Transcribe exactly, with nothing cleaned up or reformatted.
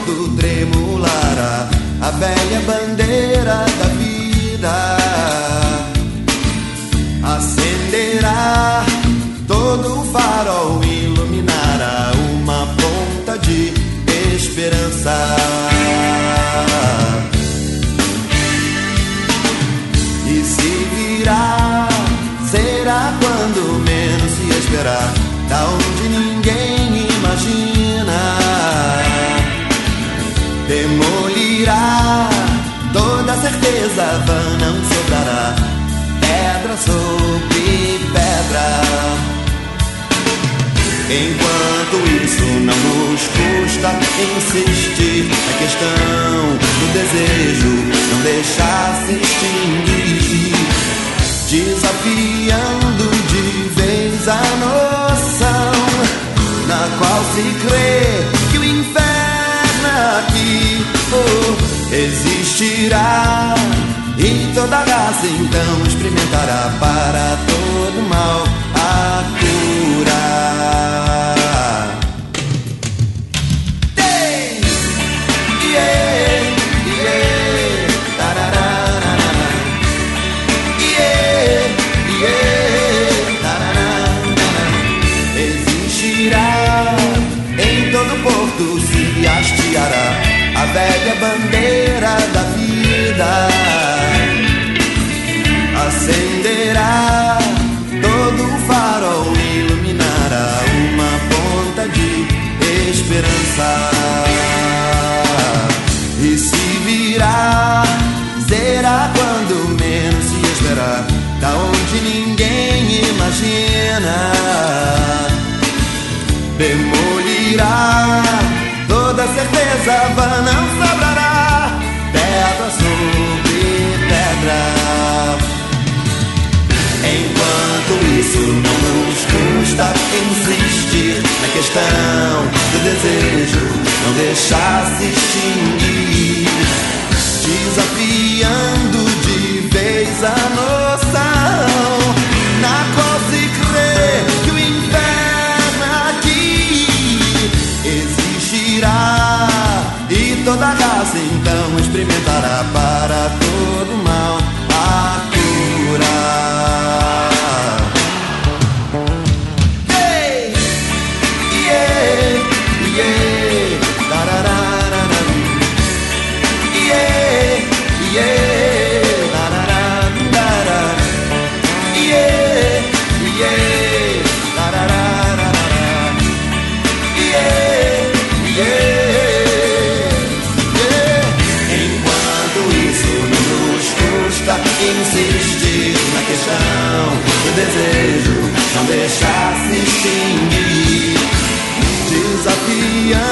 porto tremulará a velha bandeira da vida. Acenderá todo o farol, iluminará uma ponta de esperança. E se virá, será quando menos se esperar, da onde ninguém imagina. Demolirá toda certeza vã, não sobrará pedra sobre pedra. Enquanto isso não nos custa insistir na questão do desejo, não deixar se extinguir, desafiando de vez a noção na qual se crê que o inferno aqui oh, existirá. E toda raça então experimentará para todo mal a cura. Hey! Yeah! Yeah! Tararara. Yeah! Yeah! Tararara. Existirá em todo porto, se hasteará a velha bandeira da vida. Acenderá todo o farol, iluminará uma ponta de esperança. E se virá, será quando menos se esperar, da onde ninguém imagina. Demolirá toda certeza vã, não sobrará pedra sobre pedra. Enquanto isso não nos custa insistir na questão do desejo, não deixar se extinguir, desafiando de vez a noção na qual se crê que o inferno aqui existirá. E toda raça então experimentará para todo mal a cura. Insistir na questão do desejo, não deixar se extinguir, desafiando